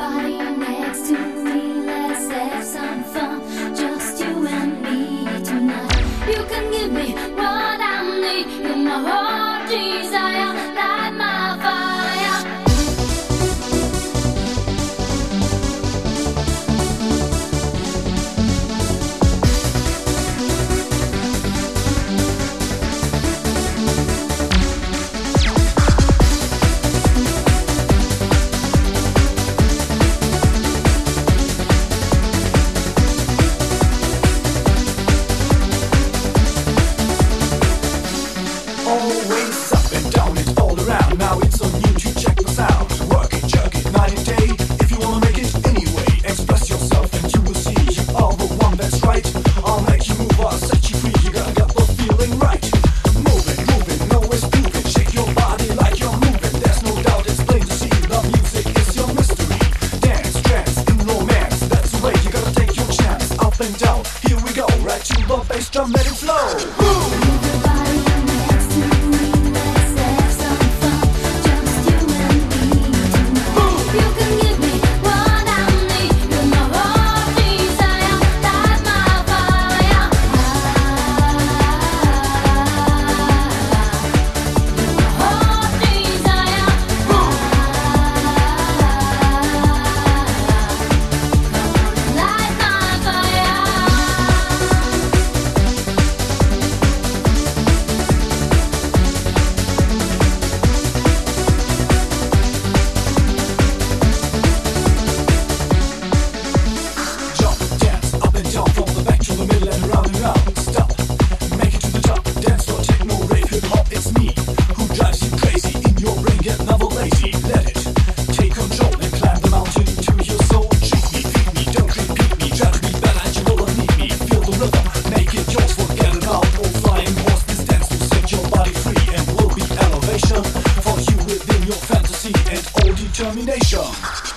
body next to me, let's have some fun, just you and me tonight. You can give me what I need, you're my heart desire, light my fire. Always up and down and all around. Now it's on you to check us out. Work it, jerk it, night and day. If you wanna make it anyway, express yourself and you will see you are the one that's right. I'll make you move, I'll set you free. You gotta get the feeling right. Move it, no it's moving. Shake your body like you're moving. There's no doubt, it's plain to see. The music is your mystery. Dance, trance, in romance. That's the way you gotta take your chance. Up and down, here we go. Right to the bass drum, let it flow. For you within your fantasy and all determination.